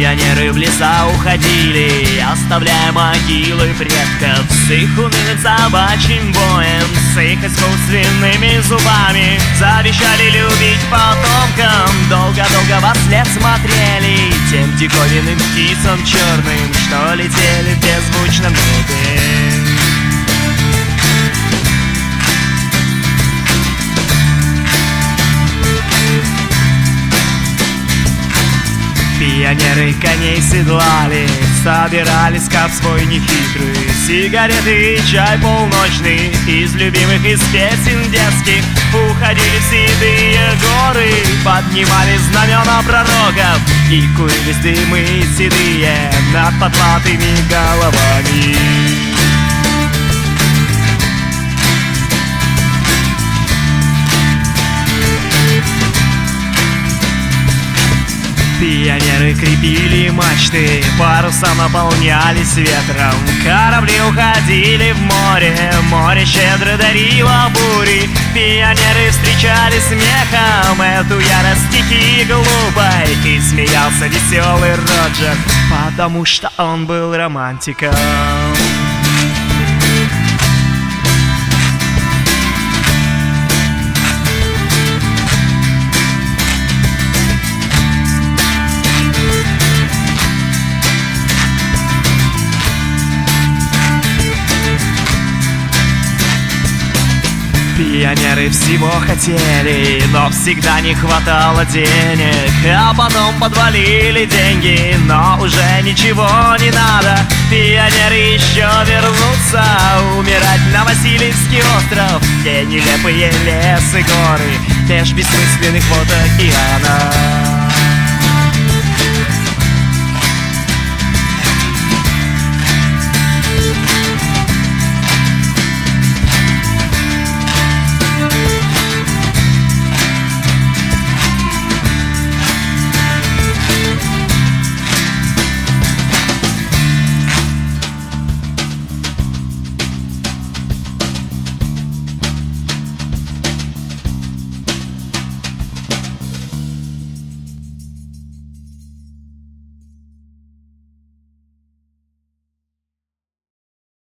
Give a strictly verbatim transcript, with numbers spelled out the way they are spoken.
Пионеры в леса уходили, оставляя могилы предков с их унылым собачьим боем, с их искусственными зубами. Завещали любить потомкам, долго-долго во след смотрели тем диковинным птицам черным, что летели в беззвучном небе. Пионеры коней седлали, собирали скарб свой нехитрый, сигареты и чай полночный, из любимых, из песен детских уходили в седые горы, поднимали знамена пророков и курились дымы седые над потлатыми головами. Пионеры крепили мачты, паруса наполнялись ветром, корабли уходили в море, море щедро дарило бури. Пионеры встречали смехом эту ярость стихии глупой, и смеялся веселый Роджер, потому что он был романтиком. Пионеры всего хотели, но всегда не хватало денег, а потом подвалили деньги, но уже ничего не надо. Пионеры еще вернутся умирать на Васильевский остров, где нелепые лесы, горы, лишь бессмысленных вод океана.